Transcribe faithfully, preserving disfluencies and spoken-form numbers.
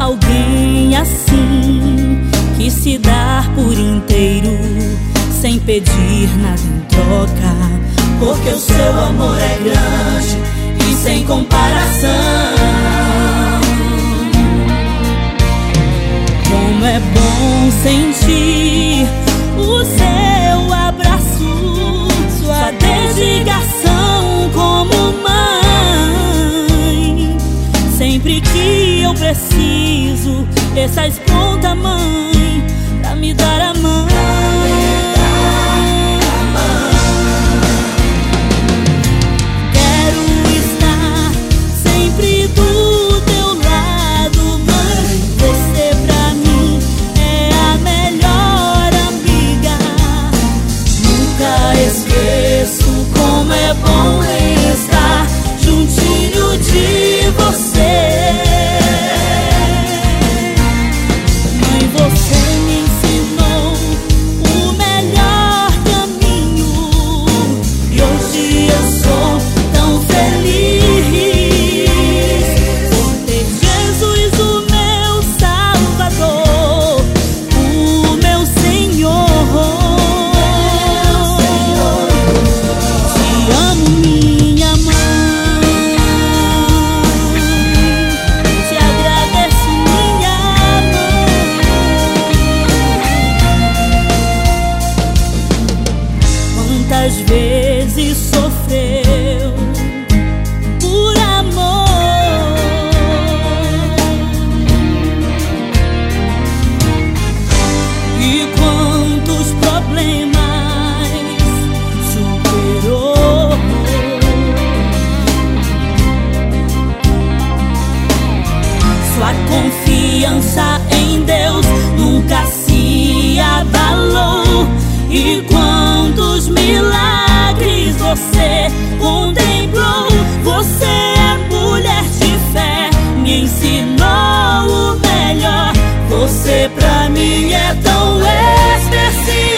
alguém assim que se dá por inteiro sem pedir nada em troca, porque o seu amor é grande e sem comparação. Como é bom sentir o seu abraço, sua dedicação como mãe. Sempre que eu preciso, estás pronta, mãe, pra me dar a mão. Como é bom estar juntinho de você. Mãe, você me ensinou o melhor caminho e hoje eu sou tão feliz por ter Jesus, o meu Salvador, o meu Senhor. Quantas vezes sofreu por amor, e quantos problemas superou. Sua confiança em Deus nunca se abalou, e quantos milagres você contemplou. Você é mulher de fé, me ensinou o melhor. Você pra mim é tão especial.